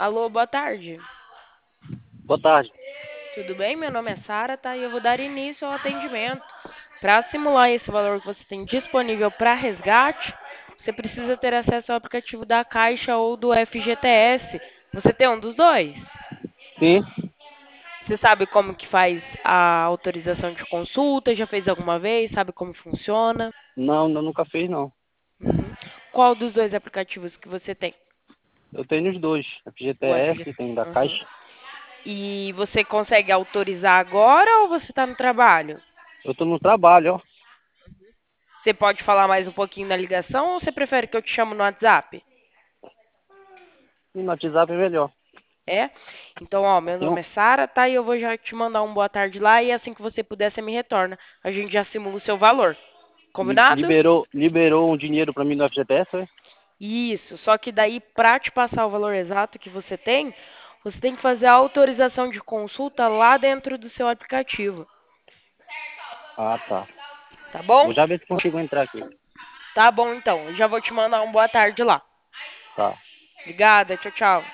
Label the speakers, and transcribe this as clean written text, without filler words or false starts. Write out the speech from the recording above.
Speaker 1: Alô, boa tarde.
Speaker 2: Boa tarde.
Speaker 1: Tudo bem? Meu nome é Sara, tá? E eu vou dar início ao atendimento. Para simular esse valor que você tem disponível para resgate, você precisa ter acesso ao aplicativo da Caixa ou do FGTS. Você tem um dos dois?
Speaker 2: Sim,
Speaker 1: Você sabe como que faz a autorização de consulta? Já fez alguma vez? Sabe como funciona?
Speaker 2: não, eu nunca fiz não.
Speaker 1: Uhum. Qual dos dois aplicativos que você tem?
Speaker 2: Eu tenho os dois,
Speaker 1: O FG...
Speaker 2: FGTS, tenho da
Speaker 1: Uhum.
Speaker 2: Caixa.
Speaker 1: E você consegue autorizar agora ou você está no trabalho?
Speaker 2: Eu tô no trabalho, ó.
Speaker 1: Você pode falar mais um pouquinho na ligação ou você prefere que eu te chamo no WhatsApp?
Speaker 2: E no WhatsApp é melhor.
Speaker 1: É? Então, ó, meu
Speaker 2: Tem um,
Speaker 1: nome é Sara, tá? E eu vou já te mandar um boa tarde lá e assim que você puder, você me retorna. A gente já simula o seu valor. Combinado?
Speaker 2: liberou um dinheiro pra mim no FGTS, é?
Speaker 1: Isso. Só que daí, pra te passar o valor exato que você tem que fazer a autorização de consulta lá dentro do seu aplicativo.
Speaker 2: Ah, tá.
Speaker 1: Tá bom?
Speaker 2: Vou já ver se consigo entrar aqui.
Speaker 1: Tá bom, então. Eu já vou te mandar um boa tarde lá.
Speaker 2: Tá.
Speaker 1: Obrigada. Tchau, tchau.